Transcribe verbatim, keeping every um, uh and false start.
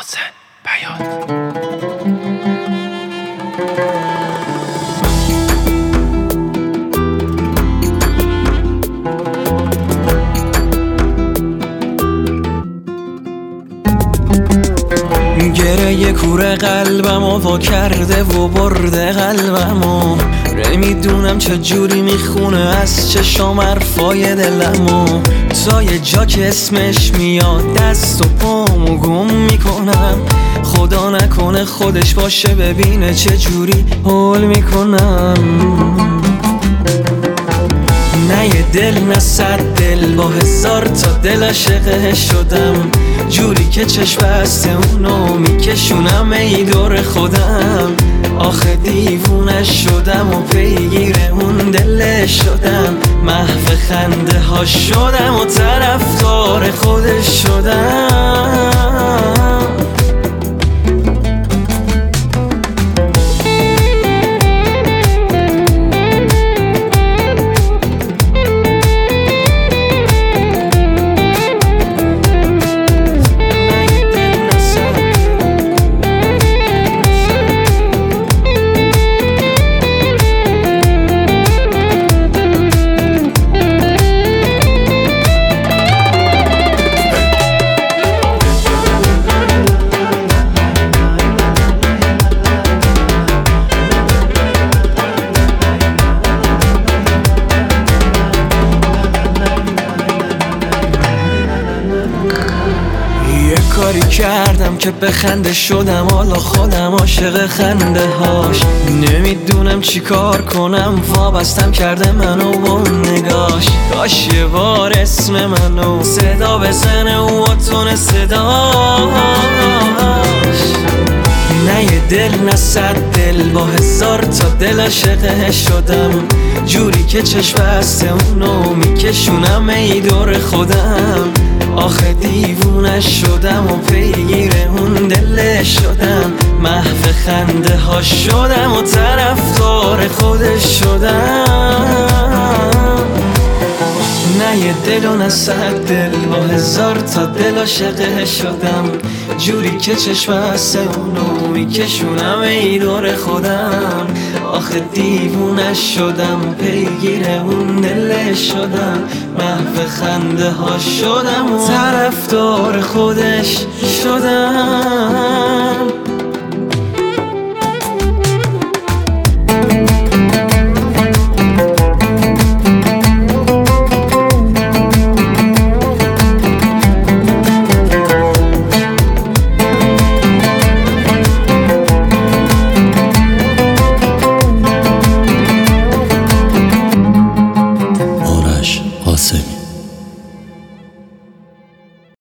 محسن بیات. گره کوره قلبم و وا کرده و برده قلبمو، نمیدونم چه جوری میخونه از چشام حرفای دلمو. تا یه جا که اسمش میاد دست و پامو گم میکنم، خدا نکنه خودش باشه ببینه چه جوری حول میکنم. نه یه دل نه صد دل، با هزار تا دل عاشقه شدم، جوری که چشم بسته اونو میکشونم ای دور خودم. آخه دیوونه شدم و پیگیر اون دل شدم، محو خنده ها شدم و طرفدار خودش شدم. کاری کردم که بخنده شدم، حالا خودم عاشق خنده هاش. نمیدونم چی کار کنم، وابستم کرده منو با نگاش. کاش یه بار اسم منو صدا بزنه و تون صداش. نه یه دل نه صد دل، با هزار تا دل عاشقه شدم، جوری که چشم بسته اونو میکشونم ای دور خودم. آخه دیوونه شدم و پیگیر اون دل شدم، محو خنده ها شدم و طرفدار خودش شدم. نه یه دل و نه صد دل، با هزار تا دل عاشقه شدم، جوری که چشم بسته اونو میکشونم ای دور خودم. آخه دیوونه شدم پیگیر اون دل شدم، محو خنده ها شدم و طرفدار خودش شدم.